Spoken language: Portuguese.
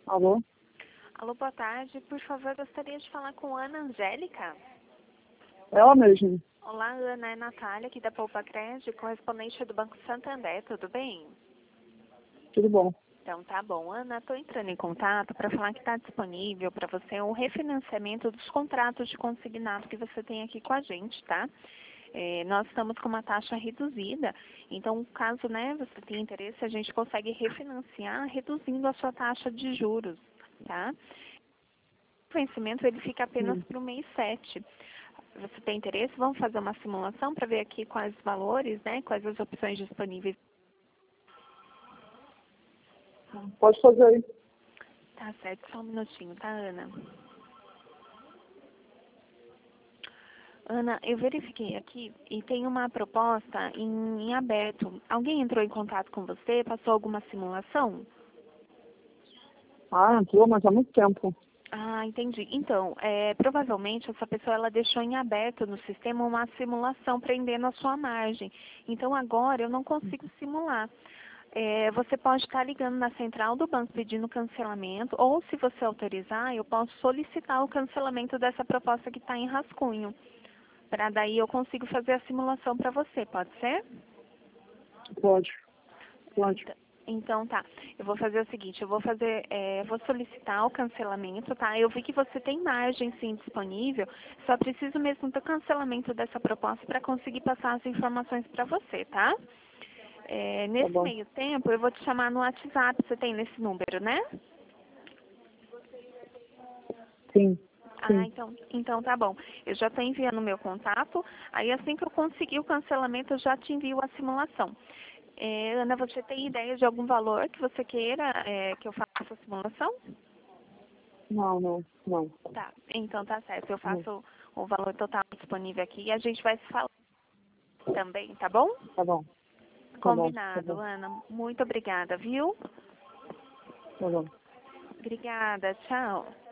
Alô? Alô, boa tarde. Por favor, gostaria de falar com Ana Angélica. Ela mesma. Olá, Ana. É Natália, aqui da Poupa Crédito, correspondente do Banco Santander. Tudo bem? Tudo bom. Então, tá bom. Ana, estou entrando em contato para falar que está disponível para você o refinanciamento dos contratos de consignado que você tem aqui com a gente, tá? Nós estamos com uma taxa reduzida, então, caso você tenha interesse, a gente consegue refinanciar reduzindo a sua taxa de juros, tá? O vencimento ele fica apenas para o mês 7. Você tem interesse? Vamos fazer uma simulação para ver aqui quais os valores, quais as opções disponíveis. Pode fazer aí. Tá certo, só um minutinho, tá, Ana? Ana, eu verifiquei aqui e tem uma proposta em aberto. Alguém entrou em contato com você? Passou alguma simulação? Ah, entrou, mas há muito tempo. Ah, entendi. Então, provavelmente essa pessoa ela deixou em aberto no sistema uma simulação prendendo a sua margem. Então, agora eu não consigo simular. Você pode estar ligando na central do banco pedindo cancelamento, ou se você autorizar, eu posso solicitar o cancelamento dessa proposta que está em rascunho. Para daí eu consigo fazer a simulação para você, pode ser? Pode. Pode. Então tá, eu vou fazer o seguinte, vou solicitar o cancelamento, tá? Eu vi que você tem margem sim disponível, só preciso mesmo do cancelamento dessa proposta para conseguir passar as informações para você, tá? Tá Nesse bom. meio tempo, eu vou te chamar no WhatsApp, você tem nesse número, né? Sim. Ah, Sim. então tá bom. Eu já estou enviando o meu contato, aí assim que eu conseguir o cancelamento, eu já te envio a simulação. Ana, você tem ideia de algum valor que você queira que eu faça a simulação? Não, não, não. Tá, então tá certo. Eu Não. faço o valor total disponível aqui e a gente vai se falar também, tá bom? Tá bom. Tá bom. Tá Combinado, bom. Ana. Muito obrigada, viu? Tá bom. Obrigada, tchau.